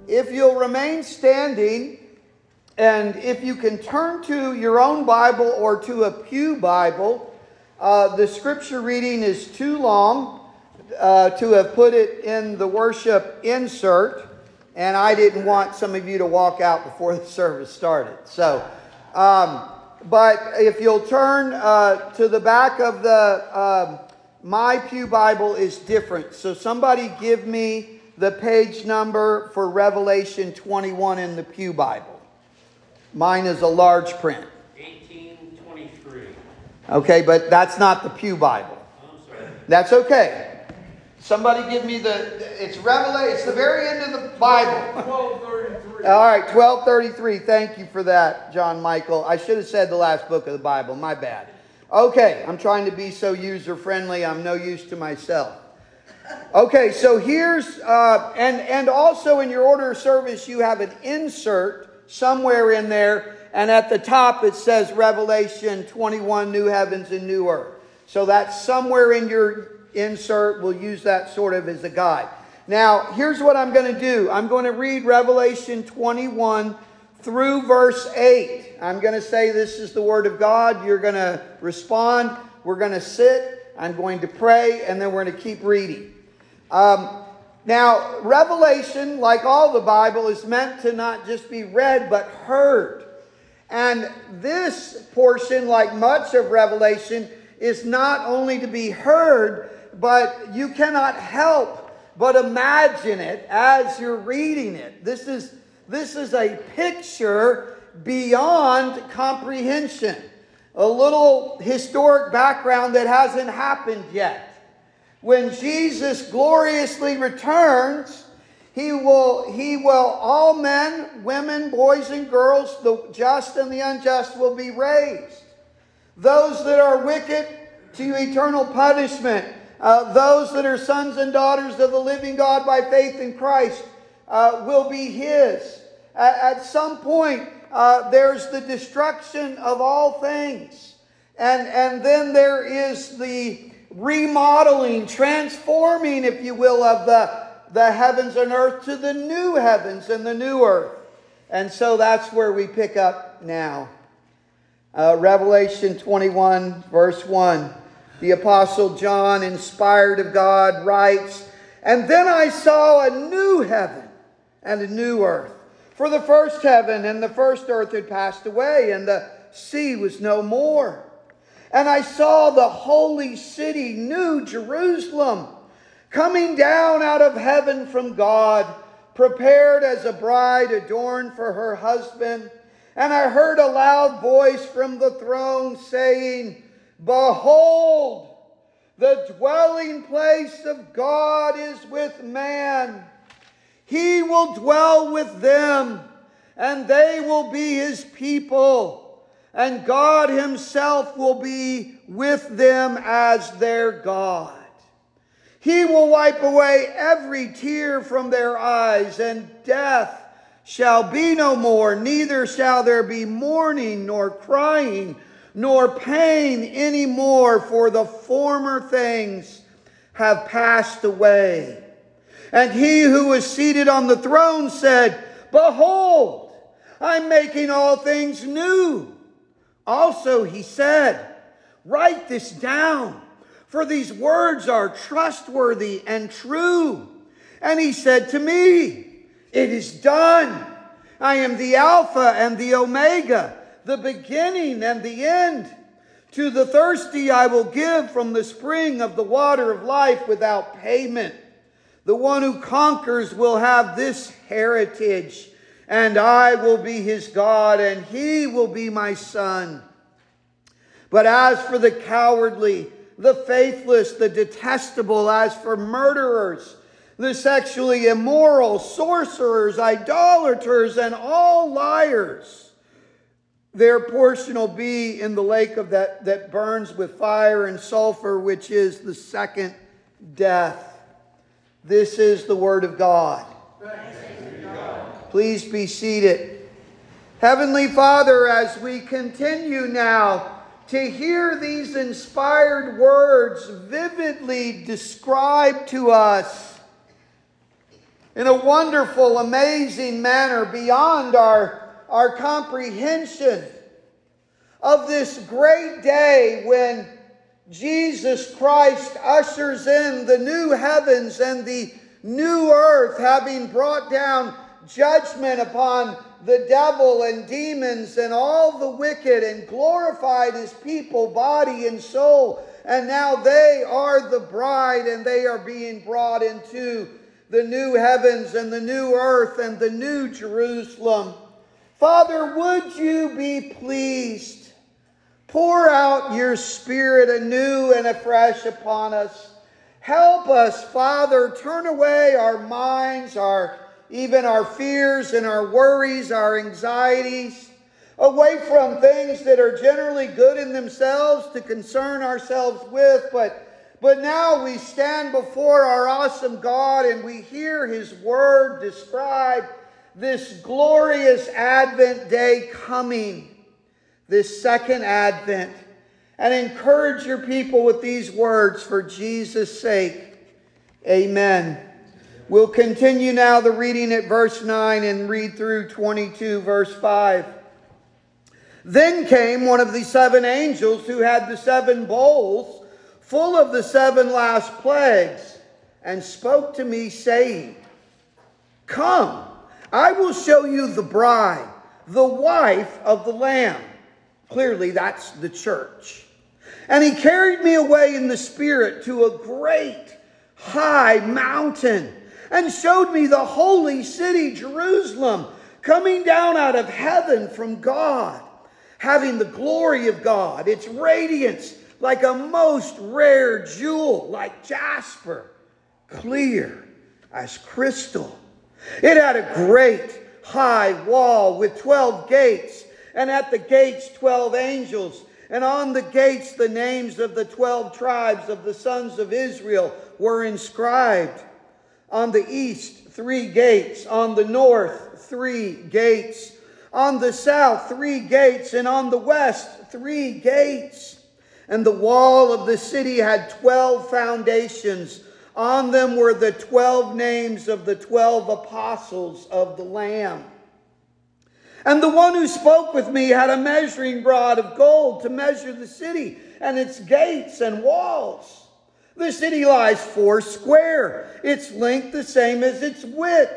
if you'll remain standing, and if you can turn to your own Bible or to a pew Bible, the scripture reading is too long to have put it in the worship insert, and I didn't want some of you to walk out before the service started. So, but if you'll turn to the back of the, my pew Bible is different. So somebody give me the page number for Revelation 21 in the pew Bible. Mine is a large print. 1823. Okay, but that's not the pew Bible. I'm sorry. That's okay. Somebody give me it's Revelation, it's the very end of the Bible. 1233. All right, 1233. Thank you for that, John Michael. I should have said the last book of the Bible. My bad. Okay, I'm trying to be so user-friendly. I'm no use to myself. Okay, so here's, and also in your order of service, you have an insert somewhere in there. And at the top, it says Revelation 21, New Heavens and New Earth. So that's somewhere in your insert. We'll use that sort of as a guide. Now, here's what I'm going to do. I'm going to read Revelation 21 through verse 8. I'm going to say this is the Word of God. You're going to respond. We're going to sit. I'm going to pray. And then we're going to keep reading. Now, Revelation, like all the Bible, is meant to not just be read, but heard. And this portion, like much of Revelation, is not only to be heard, but you cannot help but imagine it as you're reading it. This is a picture beyond comprehension. A little historic background that hasn't happened yet. When Jesus gloriously returns, He will all men, women, boys and girls, the just and the unjust will be raised. Those that are wicked to eternal punishment. Those that are sons and daughters of the living God by faith in Christ will be His. At some point, there's the destruction of all things. And then there is the remodeling, transforming, if you will, of the heavens and earth to the new heavens and the new earth. And so that's where we pick up now. Revelation 21, verse 1. The Apostle John, inspired of God, writes, "And then I saw a new heaven and a new earth. For the first heaven and the first earth had passed away, and the sea was no more. And I saw the holy city, New Jerusalem, coming down out of heaven from God, prepared as a bride adorned for her husband. And I heard a loud voice from the throne saying, 'Behold, the dwelling place of God is with man. He will dwell with them, and they will be His people, and God Himself will be with them as their God. He will wipe away every tear from their eyes, and death shall be no more, neither shall there be mourning, nor crying, nor pain any more, for the former things have passed away.' And He who was seated on the throne said, 'Behold, I'm making all things new.' Also He said, 'Write this down, for these words are trustworthy and true.' And He said to me, 'It is done. I am the Alpha and the Omega, the beginning and the end. To the thirsty I will give from the spring of the water of life without payment. The one who conquers will have this heritage, and I will be his God, and he will be my son. But as for the cowardly, the faithless, the detestable, as for murderers, the sexually immoral, sorcerers, idolaters, and all liars, their portion will be in the lake of that burns with fire and sulfur, which is the second death.'" This is the word of God. Thanks be to God. Please be seated. Heavenly Father, as we continue now to hear these inspired words vividly described to us, in a wonderful, amazing manner beyond our comprehension of this great day when Jesus Christ ushers in the new heavens and the new earth, having brought down judgment upon the devil and demons and all the wicked, and glorified his people, body and soul. And now they are the bride, and they are being brought into the new heavens and the new earth and the new Jerusalem. Father, would you be pleased? Pour out your Spirit anew and afresh upon us. Help us, Father, turn away our minds, even our fears and our worries, our anxieties, away from things that are generally good in themselves to concern ourselves with. But now we stand before our awesome God and we hear his word describe this glorious Advent day coming, this second Advent. And encourage your people with these words for Jesus' sake. Amen. We'll continue now the reading at verse 9 and read through 22, verse 5. Then came one of the seven angels who had the seven bowls full of the seven last plagues, and spoke to me, saying, Come, I will show you the bride, the wife of the Lamb. Clearly, that's the church. And he carried me away in the Spirit to a great high mountain, and showed me the holy city, Jerusalem, coming down out of heaven from God, having the glory of God, its radiance like a most rare jewel, like jasper, clear as crystal. It had a great high wall with 12 gates, and at the gates 12 angels, and on the gates the names of the 12 tribes of the sons of Israel were inscribed. On the east, 3 gates. On the north, 3 gates. On the south, 3 gates. And on the west, 3 gates. And the wall of the city had 12 foundations. On them were the 12 names of the 12 apostles of the Lamb. And the one who spoke with me had a measuring rod of gold to measure the city and its gates and walls. The city lies 4 square, its length the same as its width.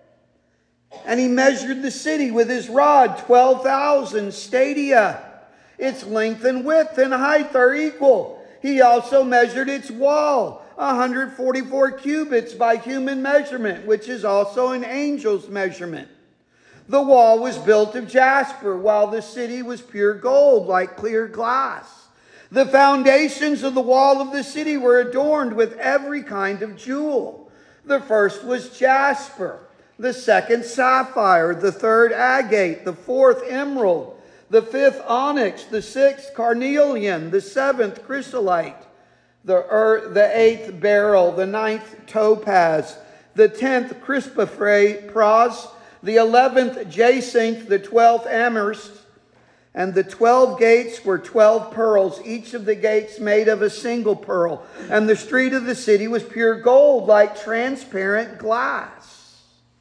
And he measured the city with his rod, 12,000 stadia. Its length and width and height are equal. He also measured its wall, 144 cubits by human measurement, which is also an angel's measurement. The wall was built of jasper, while the city was pure gold, like clear glass. The foundations of the wall of the city were adorned with every kind of jewel. The first was jasper, the second sapphire, the third agate, the fourth emerald, the fifth onyx, the sixth carnelian, the seventh chrysolite, the eighth beryl, the ninth topaz, the 10th chrysoprase, the 11th jacinth, the 12th amethyst. And the 12 gates were 12 pearls, each of the gates made of a single pearl. And the street of the city was pure gold, like transparent glass.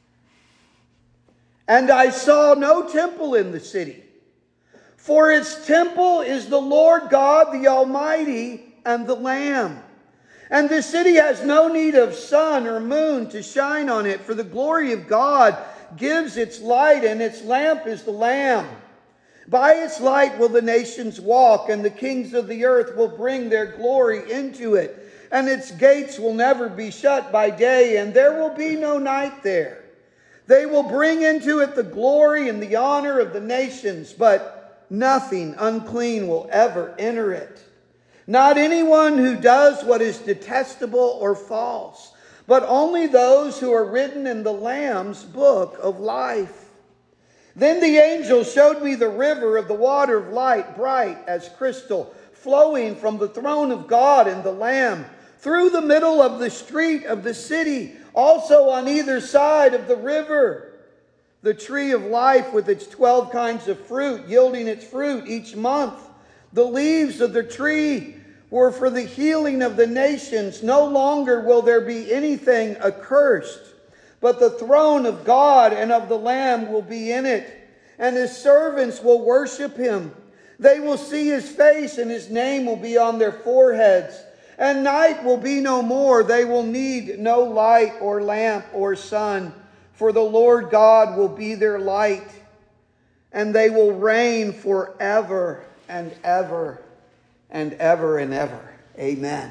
And I saw no temple in the city, for its temple is the Lord God, the Almighty, and the Lamb. And the city has no need of sun or moon to shine on it, for the glory of God gives its light, and its lamp is the Lamb. By its light will the nations walk, and the kings of the earth will bring their glory into it. And its gates will never be shut by day, and there will be no night there. They will bring into it the glory and the honor of the nations, but nothing unclean will ever enter it. Not anyone who does what is detestable or false, but only those who are written in the Lamb's book of life. Then the angel showed me the river of the water of light, bright as crystal, flowing from the throne of God and the Lamb, through the middle of the street of the city, also on either side of the river. The tree of life with its 12 kinds of fruit, yielding its fruit each month. The leaves of the tree were for the healing of the nations. No longer will there be anything accursed, but the throne of God and of the Lamb will be in it, and his servants will worship him. They will see his face, and his name will be on their foreheads. And night will be no more. They will need no light or lamp or sun, for the Lord God will be their light, and they will reign forever and ever and ever and ever. Amen.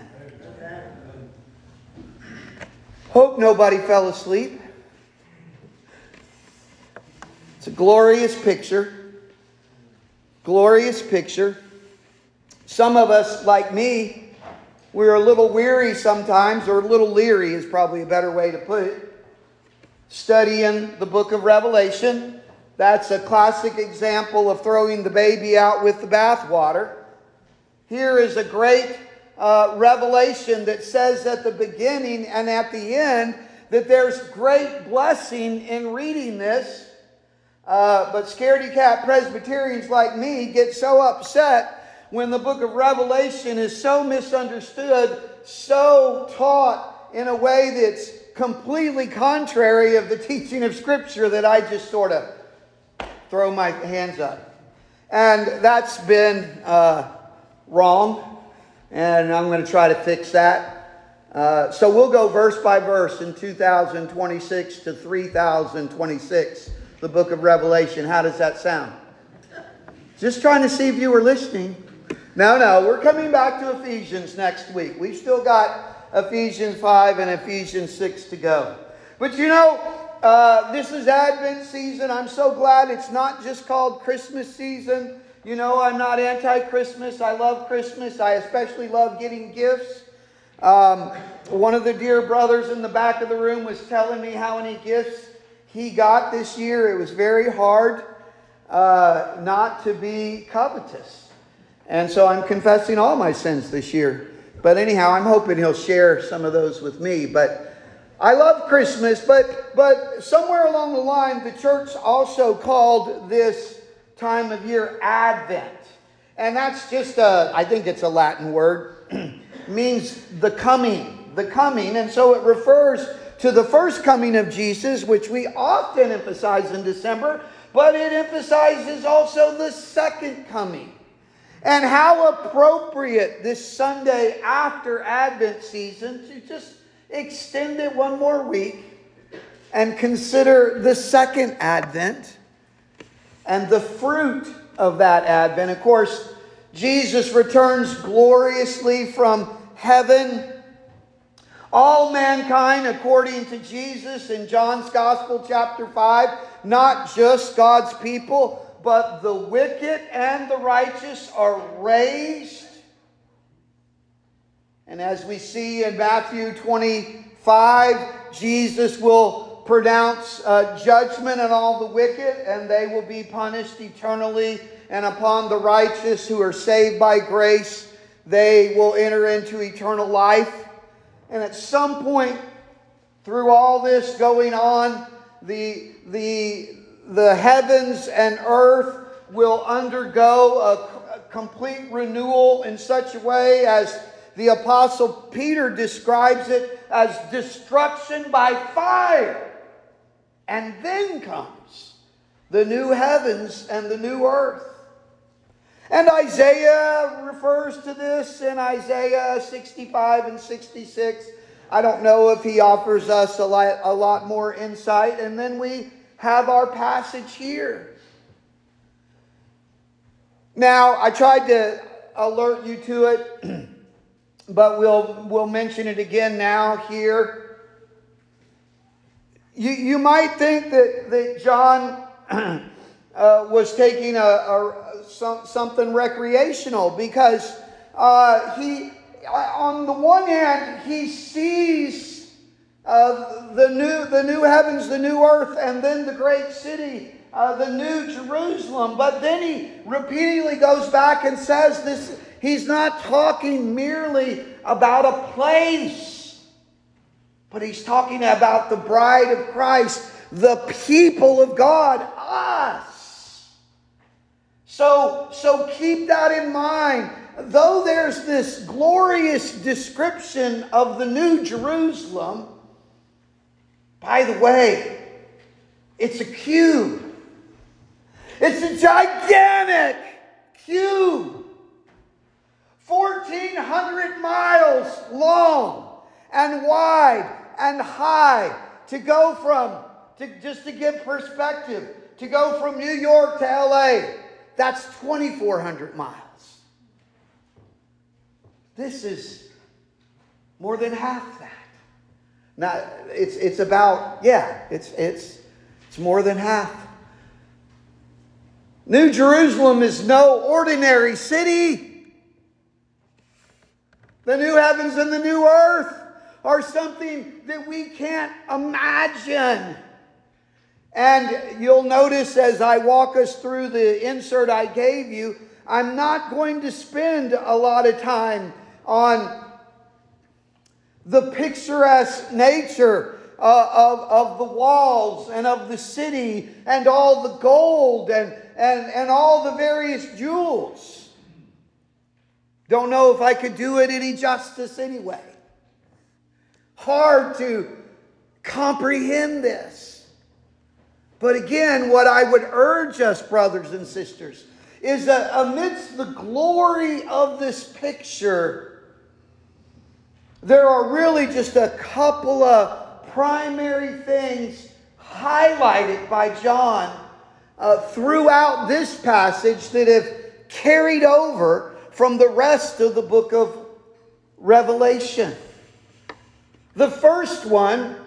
Hope nobody fell asleep. It's a glorious picture. Glorious picture. Some of us, like me, we're a little weary sometimes, or a little leery is probably a better way to put it, studying the book of Revelation. That's a classic example of throwing the baby out with the bathwater. Here is a great revelation that says at the beginning and at the end that there's great blessing in reading this. But scaredy cat Presbyterians like me get so upset when the book of Revelation is so misunderstood, so taught in a way that's completely contrary of the teaching of Scripture, that I just sort of throw my hands up. And that's been wrong. And I'm going to try to fix that. So we'll go verse by verse in 2026 to 3026, the book of Revelation. How does that sound? Just trying to see if you were listening. No, we're coming back to Ephesians next week. We've still got Ephesians 5 and Ephesians 6 to go. But this is Advent season. I'm so glad it's not just called Christmas season. You know, I'm not anti-Christmas. I love Christmas. I especially love getting gifts. One of the dear brothers in the back of the room was telling me how many gifts he got this year. It was very hard not to be covetous. And so I'm confessing all my sins this year. But anyhow, I'm hoping he'll share some of those with me. But I love Christmas. But somewhere along the line, the church also called this time of year Advent. And that's just I think it's a Latin word. Means the coming. And so it refers to the first coming of Jesus, which we often emphasize in December, but it emphasizes also the second coming. And how appropriate this Sunday after Advent season to just extend it one more week and consider the second Advent and the fruit of that Advent. Of course, Jesus returns gloriously from heaven. All mankind, according to Jesus in John's Gospel, chapter 5, not just God's people, but the wicked and the righteous are raised. And as we see in Matthew 25, Jesus will pronounce judgment on all the wicked, and they will be punished eternally. And upon the righteous who are saved by grace, they will enter into eternal life. And at some point through all this going on, the heavens and earth will undergo a complete renewal in such a way as the Apostle Peter describes it as destruction by fire. And then comes the new heavens and the new earth. And Isaiah refers to this in Isaiah 65 and 66. I don't know if he offers us a lot more insight. And then we have our passage here. Now, I tried to alert you to it, but we'll mention it again now here. You might think that John was taking something recreational, because he, on the one hand, he sees the new heavens, the new earth, and then the great city, the new Jerusalem. But then he repeatedly goes back and says this. He's not talking merely about a place, but he's talking about the bride of Christ, the people of God, us. So keep that in mind. Though there's this glorious description of the new Jerusalem, By the way, it's a cube. It's a gigantic cube. 1,400 miles long and wide and high. To go from, just to give perspective, to go from New York to LA, that's 2,400 miles. This is more than half that. Now, it's about, it's more than half. New Jerusalem is no ordinary city. The new heavens and the new earth are something that we can't imagine. And you'll notice as I walk us through the insert I gave you, I'm not going to spend a lot of time on the picturesque nature of the walls and of the city and all the gold and all the various jewels. Don't know if I could do it any justice anyway. Hard to comprehend this. But again, what I would urge us, brothers and sisters, is that amidst the glory of this picture, there are really just a couple of primary things highlighted by John throughout this passage that have carried over from the rest of the book of Revelation. The first one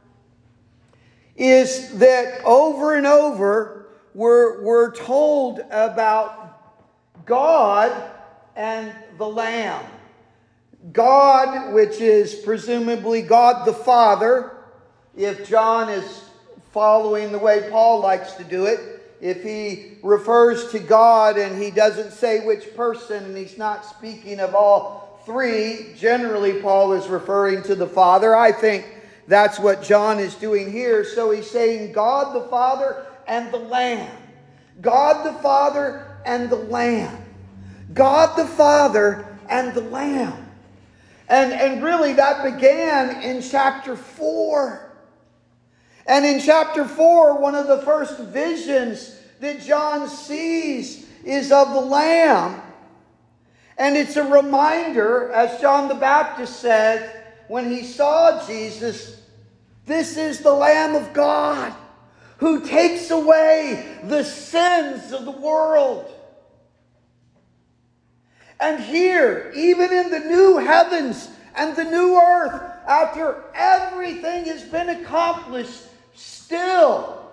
is that over and over we're told about God and the Lamb. God, which is presumably God the Father, if John is following the way Paul likes to do it. If he refers to God and he doesn't say which person and he's not speaking of all three, generally Paul is referring to the Father. I think that's what John is doing here. So he's saying God the Father and the Lamb. God the Father and the Lamb. God the Father and the Lamb. And really that began in chapter 4. And in chapter 4, one of the first visions that John sees is of the Lamb. And it's a reminder, as John the Baptist said, when he saw Jesus, this is the Lamb of God who takes away the sins of the world. And here, even in the new heavens and the new earth, after everything has been accomplished, still,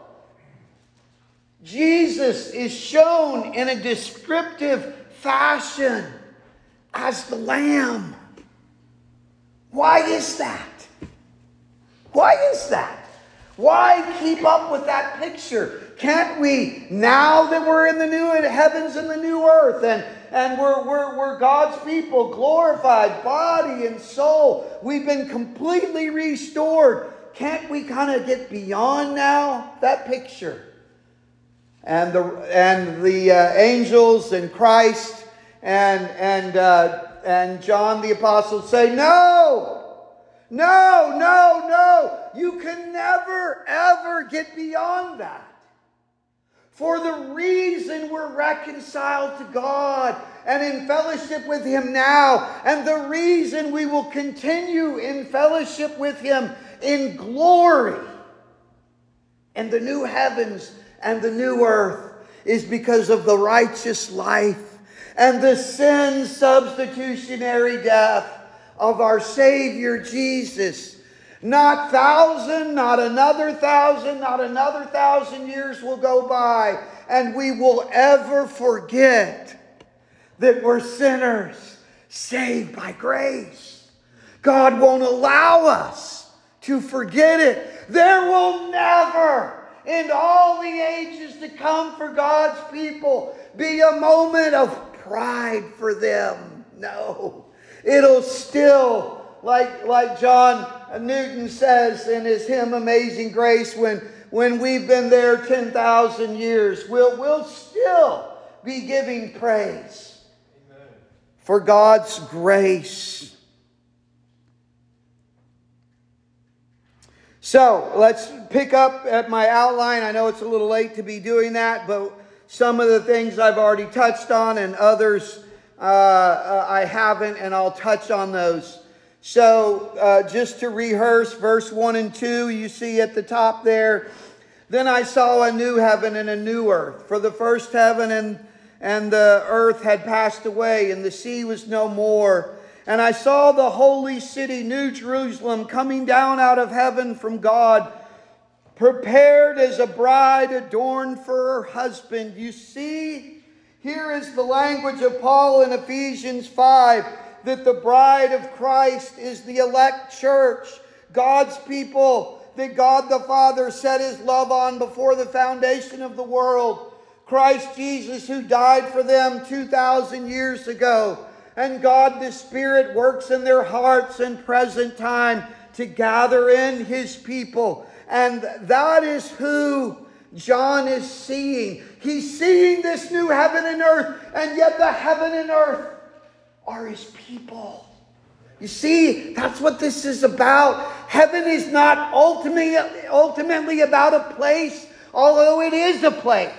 Jesus is shown in a descriptive fashion as the Lamb. Why is that? Why is that? Why keep up with that picture? Can't we, now that we're in the new heavens and the new earth, and we're God's people, glorified body and soul, we've been completely restored, can't we kind of get beyond now that picture? And the angels and Christ and John the Apostle say, no! You can never, ever get beyond that. For the reason we're reconciled to God and in fellowship with Him now, and the reason we will continue in fellowship with Him in glory and the new heavens and the new earth, is because of the righteous life and the sin substitutionary death of our Savior Jesus. Not 1,000, not another 1,000, not another 1,000 years will go by, and we will ever forget that we're sinners saved by grace. God won't allow us to forget it. There will never, in all the ages to come for God's people, be a moment of pride for them. No. It'll still, like John Newton says in his hymn Amazing Grace, when we've been there 10,000 years, we'll still be giving praise. Amen. For God's grace. So let's pick up at my outline. I know it's a little late to be doing that, but some of the things I've already touched on and others I haven't, and I'll touch on those. So just to rehearse verse 1 and 2, you see at the top there, then I saw a new heaven and a new earth. For the first heaven and the earth had passed away, and the sea was no more. And I saw the holy city, New Jerusalem, coming down out of heaven from God, prepared as a bride adorned for her husband. You see, here is the language of Paul in Ephesians 5, that the bride of Christ is the elect church, God's people, that God the Father set His love on before the foundation of the world. Christ Jesus, who died for them 2,000 years ago. And God the Spirit works in their hearts in present time to gather in His people. And that is who John is seeing. He's seeing this new heaven and earth, and yet the heaven and earth are His people. You see, that's what this is about. Heaven is not ultimately about a place, although it is a place.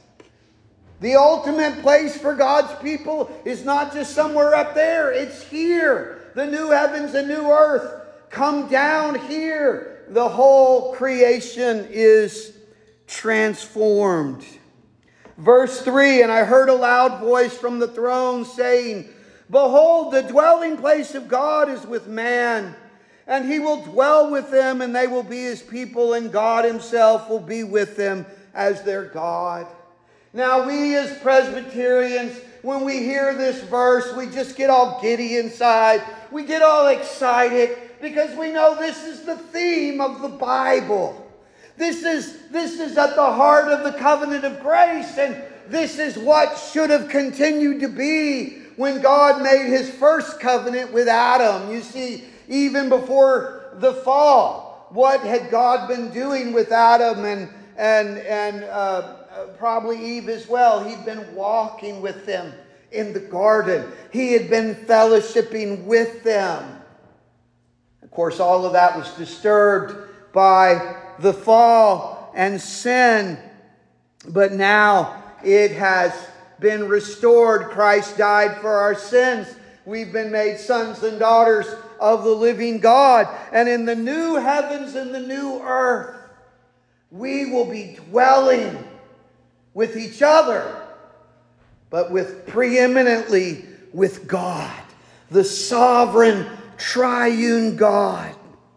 The ultimate place for God's people is not just somewhere up there. It's here. The new heavens and new earth come down here. The whole creation is transformed. Verse 3, and I heard a loud voice from the throne saying, behold, the dwelling place of God is with man, and He will dwell with them, and they will be His people, and God Himself will be with them as their God. Now we as Presbyterians, when we hear this verse, we just get all giddy inside. We get all excited because we know this is the theme of the Bible. This is at the heart of the covenant of grace, and this is what should have continued to be when God made His first covenant with Adam. You see, even before the fall, what had God been doing with Adam and probably Eve as well? He'd been walking with them in the garden. He had been fellowshipping with them. Of course, all of that was disturbed by the fall and sin. But now it has been restored. Christ died for our sins. We've been made sons and daughters of the living God. And in the new heavens and the new earth, we will be dwelling with each other, but with preeminently with God, the sovereign triune God.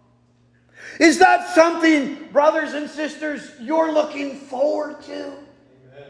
Is that something, brothers and sisters, you're looking forward to? Amen.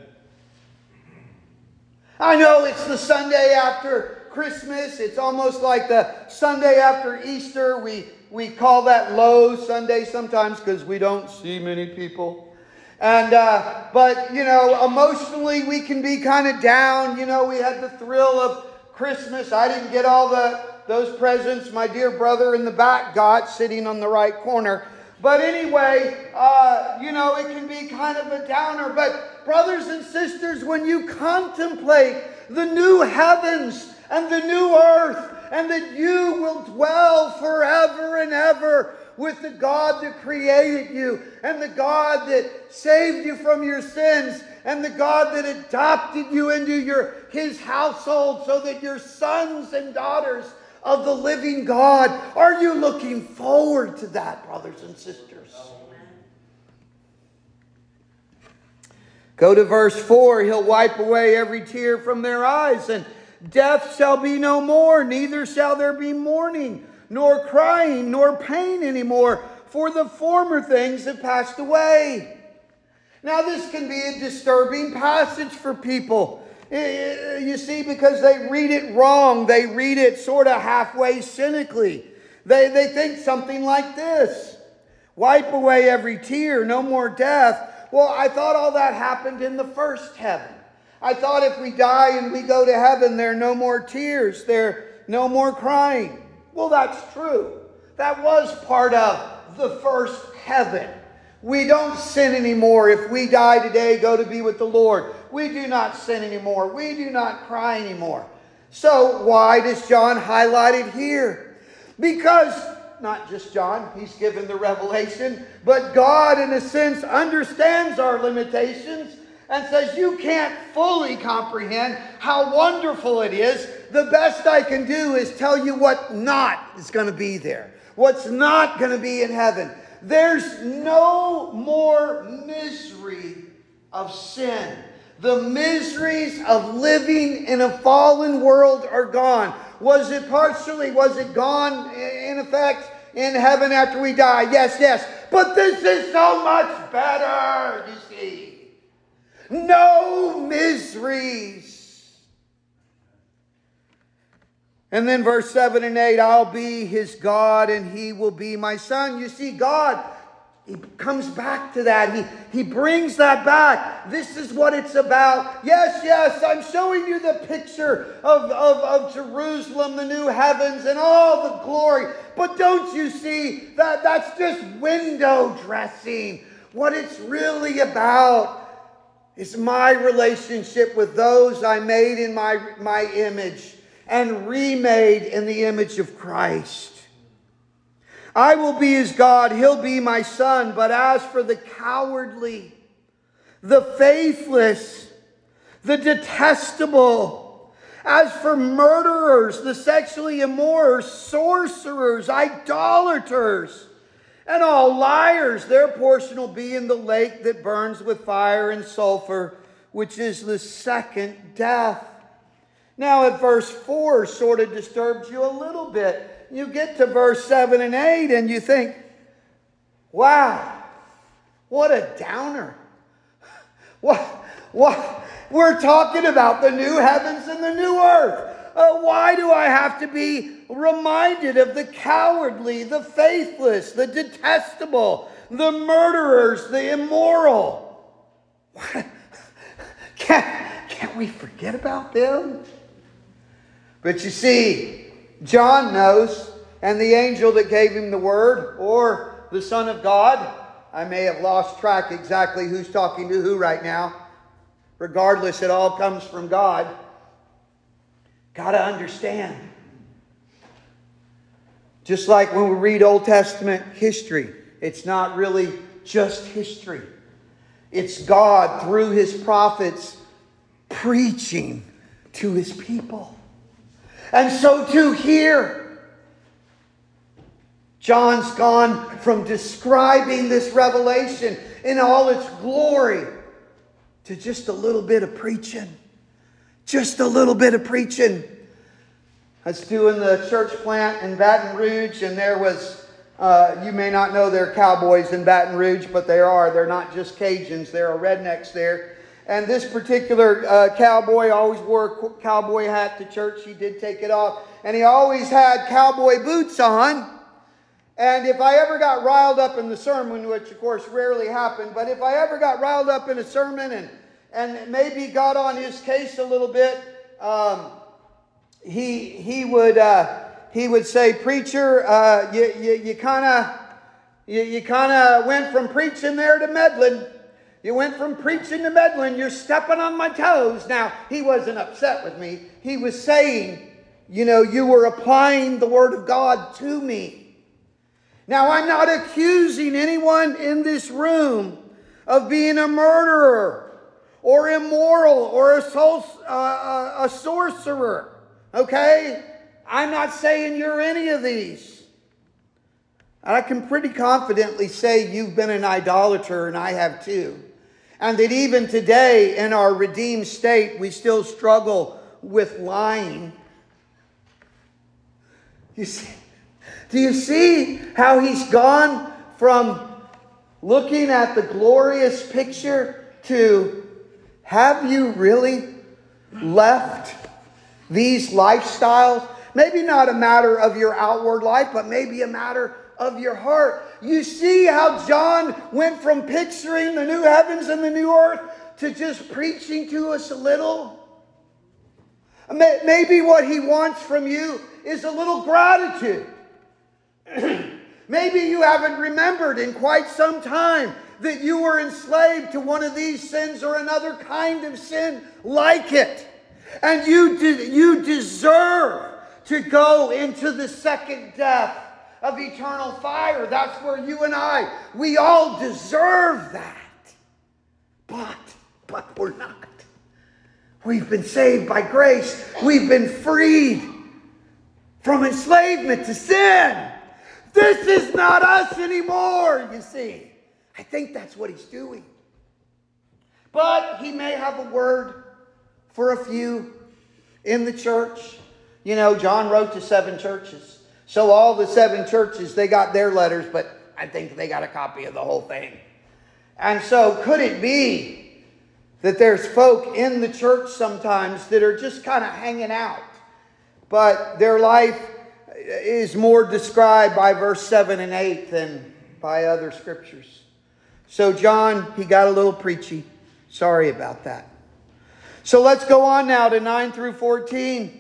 I know it's the Sunday after Christmas. It's almost like the Sunday after Easter. We call that low Sunday sometimes because we don't see many people. And but you know, emotionally we can be kind of down. You know, we had the thrill of Christmas. I didn't get all those presents my dear brother in the back got, sitting on the right corner. But anyway, you know, it can be kind of a downer. But brothers and sisters, when you contemplate the new heavens and the new earth, and that you will dwell forever and ever with the God that created you, and the God that saved you from your sins, and the God that adopted you into His household so that you're sons and daughters of the living God. Are you looking forward to that, brothers and sisters? Go to verse 4. He'll wipe away every tear from their eyes, and death shall be no more, neither shall there be mourning, nor crying, nor pain anymore, for the former things have passed away. Now this can be a disturbing passage for people. You see, because they read it wrong. They read it sort of halfway cynically. They think something like this: wipe away every tear, no more death. Well, I thought all that happened in the first heaven. I thought if we die and we go to heaven, there are no more tears, there are no more crying. Well, that's true. That was part of the first heaven. We don't sin anymore. If we die today, go to be with the Lord. We do not sin anymore. We do not cry anymore. So why does John highlight it here? Because not just John, he's given the revelation, but God in a sense understands our limitations and says, you can't fully comprehend how wonderful it is. The best I can do is tell you what not is going to be there. What's not going to be in heaven. There's no more misery of sin. The miseries of living in a fallen world are gone. Was it gone in effect in heaven after we die? Yes. But this is so much better, you see. No miseries. And then verse 7 and 8, I'll be his God and he will be my son. You see, God, he comes back to that. He brings that back. This is what it's about. Yes, I'm showing you the picture of Jerusalem, the new heavens, and all the glory. But don't you see that that's just window dressing? What it's really about is my relationship with those I made in my image and remade in the image of Christ. I will be his God, he'll be my son. But as for the cowardly, the faithless, the detestable, as for murderers, the sexually immoral, sorcerers, idolaters, and all liars, their portion will be in the lake that burns with fire and sulfur, which is the second death. Now at verse 4 sort of disturbs you a little bit. You get to verse 7 and 8 and you think, wow, what a downer. What? We're talking about the new heavens and the new earth. Why do I have to be reminded of the cowardly, the faithless, the detestable, the murderers, the immoral? Can't we forget about them? But you see, John knows, and the angel that gave him the word, or the Son of God, I may have lost track exactly who's talking to who right now. Regardless, it all comes from God. Got to understand. Just like when we read Old Testament history, it's not really just history. It's God, through his prophets, preaching to his people. And so too here, John's gone from describing this revelation in all its glory to just a little bit of preaching. Just a little bit of preaching. I was doing the church plant in Baton Rouge, and there was, you may not know they're cowboys in Baton Rouge, but they are. They're not just Cajuns. There are rednecks there. And this particular cowboy always wore a cowboy hat to church. He did take it off. And he always had cowboy boots on. And if I ever got riled up in the sermon, which of course rarely happened, but if I ever got riled up in a sermon and maybe got on his case a little bit, he would say, "Preacher, you kind of went from preaching there to meddling. You went from preaching to meddling. You're stepping on my toes." Now, he wasn't upset with me. He was saying, you were applying the word of God to me. Now, I'm not accusing anyone in this room of being a murderer or immoral or a sorcerer. Okay? I'm not saying you're any of these. I can pretty confidently say you've been an idolater, and I have too. And that even today in our redeemed state, we still struggle with lying. Do you see how he's gone from looking at the glorious picture to, have you really left these lifestyles? Maybe not a matter of your outward life, but maybe a matter of your heart. You see how John went from picturing the new heavens and the new earth to just preaching to us a little? Maybe what he wants from you is a little gratitude. Maybe you haven't remembered in quite some time that you were enslaved to one of these sins or another kind of sin like it. And you deserve to go into the second death. of eternal fire. That's where you and I, we all deserve that. But we're not. We've been saved by grace. We've been freed from enslavement to sin. This is not us anymore, you see. I think that's what he's doing. But he may have a word for a few in the church. You know, John wrote to 7 churches. So all the 7 churches, they got their letters, but I think they got a copy of the whole thing. And so could it be that there's folk in the church sometimes that are just kind of hanging out, but their life is more described by verse 7 and 8 than by other scriptures? So John, he got a little preachy. Sorry about that. So let's go on now to 9 through 14.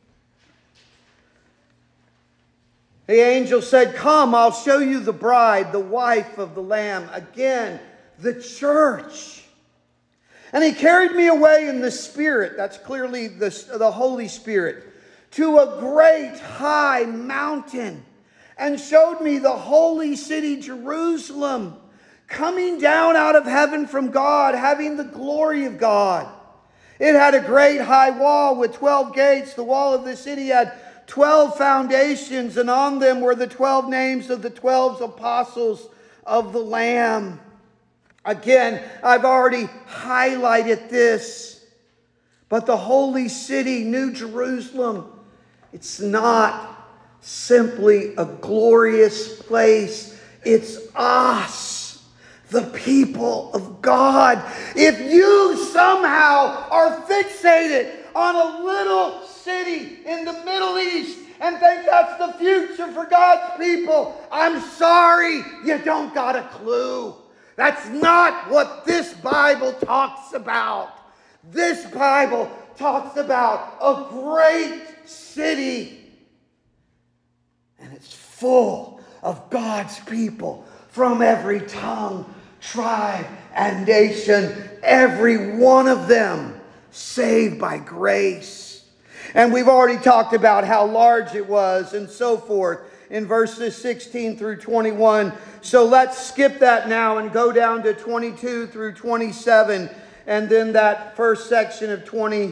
The angel said, "Come, I'll show you the bride, the wife of the Lamb." Again, the church. "And he carried me away in the Spirit," that's clearly the Holy Spirit, "to a great high mountain, and showed me the holy city Jerusalem, coming down out of heaven from God, having the glory of God. It had a great high wall with 12 gates. The wall of the city had 12 foundations, and on them were the 12 names of the 12 apostles of the Lamb." Again, I've already highlighted this. But the holy city, New Jerusalem, it's not simply a glorious place. It's us, the people of God. If you somehow are fixated on a little city in the Middle East and think that's the future for God's people, I'm sorry, you don't got a clue. That's not what this Bible talks about. This Bible talks about a great city. And it's full of God's people from every tongue, tribe, and nation. Every one of them saved by grace. And we've already talked about how large it was and so forth in verses 16 through 21. So let's skip that now and go down to 22 through 27. And then that first section of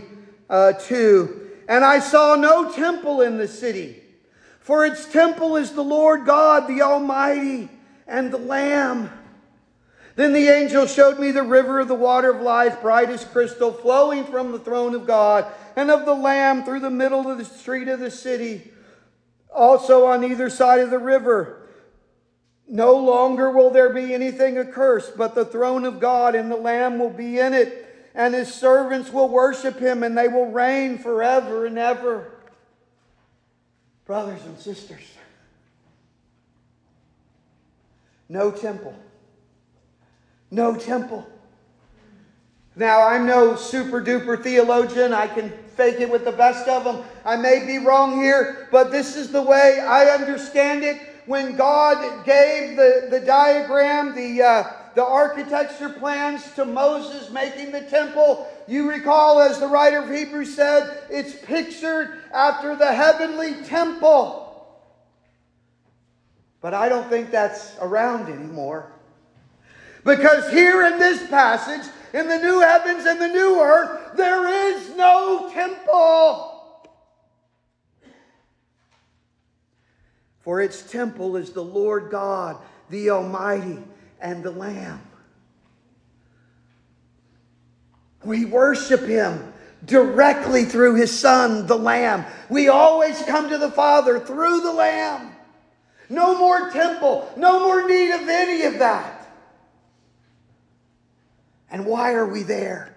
22. "And I saw no temple in the city, for its temple is the Lord God, the Almighty, and the Lamb. Then the angel showed me the river of the water of life, bright as crystal, flowing from the throne of God and of the Lamb through the middle of the street of the city. Also on either side of the river, no longer will there be anything accursed, but the throne of God and the Lamb will be in it, and his servants will worship him, and they will reign forever and ever." Brothers and sisters, no temple. No temple. Now, I'm no super duper theologian. I can fake it with the best of them. I may be wrong here, but this is the way I understand it. When God gave the diagram, the architecture plans to Moses making the temple, you recall, as the writer of Hebrews said, it's pictured after the heavenly temple. But I don't think that's around anymore. Because here in this passage, in the new heavens and the new earth, there is no temple. For its temple is the Lord God, the Almighty, and the Lamb. We worship him directly through his Son, the Lamb. We always come to the Father through the Lamb. No more temple, no more need of any of that. And why are we there?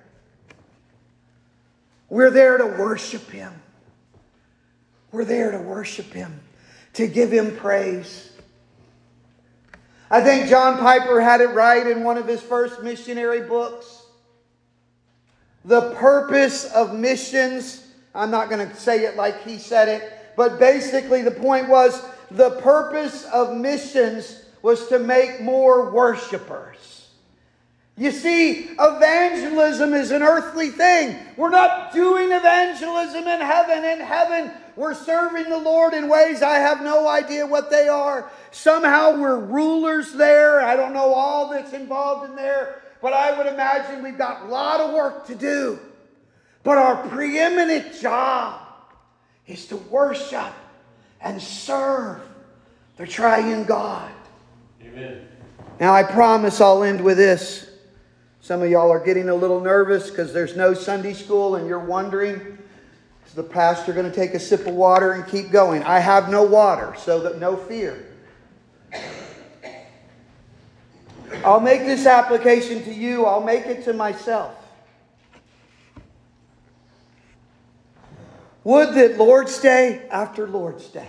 We're there to worship him. We're there to worship him, to give him praise. I think John Piper had it right in one of his first missionary books. The purpose of missions, I'm not going to say it like he said it, but basically the point was the purpose of missions was to make more worshipers. You see, evangelism is an earthly thing. We're not doing evangelism in heaven. In heaven, we're serving the Lord in ways I have no idea what they are. Somehow we're rulers there. I don't know all that's involved in there, but I would imagine we've got a lot of work to do. But our preeminent job is to worship and serve the triune God. Amen. Now I promise I'll end with this. Some of y'all are getting a little nervous because there's no Sunday school and you're wondering, is the pastor going to take a sip of water and keep going? I have no water, so that no fear. I'll make this application to you. I'll make it to myself. Would that Lord's Day after Lord's Day,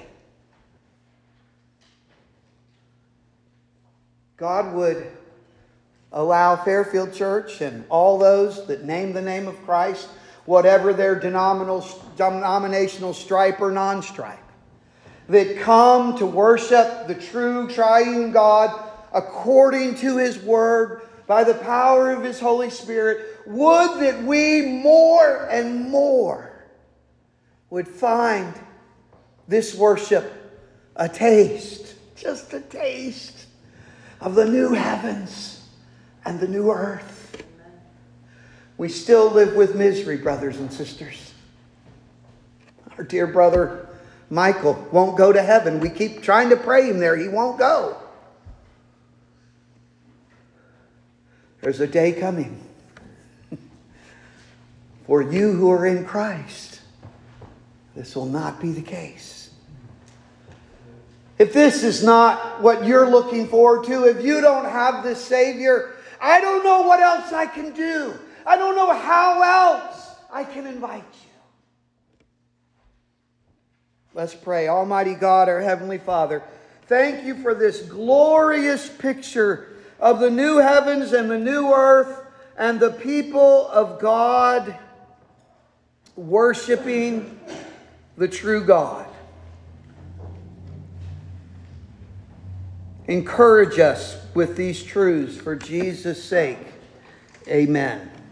God would allow Fairfield Church and all those that name the name of Christ, whatever their denominational stripe or non-stripe, that come to worship the true triune God according to His Word by the power of His Holy Spirit. Would that we more and more would find this worship a taste, just a taste of the new heavens and the new earth. We still live with misery, brothers and sisters. Our dear brother Michael won't go to heaven. We keep trying to pray him there. He won't go. There's a day coming for you who are in Christ. This will not be the case. If this is not what you're looking forward to, if you don't have this Savior, I don't know what else I can do. I don't know how else I can invite you. Let's pray. Almighty God, our Heavenly Father, thank you for this glorious picture of the new heavens and the new earth and the people of God worshiping the true God. Encourage us with these truths for Jesus' sake. Amen.